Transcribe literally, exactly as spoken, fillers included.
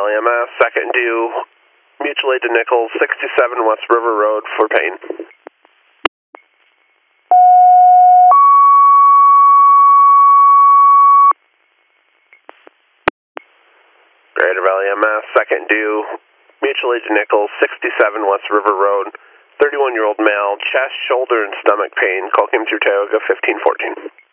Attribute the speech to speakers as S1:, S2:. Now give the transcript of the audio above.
S1: Valley M S, second due, mutual aid to Nichols, sixty-seven West River Road for pain. Greater Valley M S, second due, mutual aid to Nichols, sixty-seven West River Road, thirty-one-year-old male, chest, shoulder, and stomach pain. Call came through Tioga fifteen fourteen.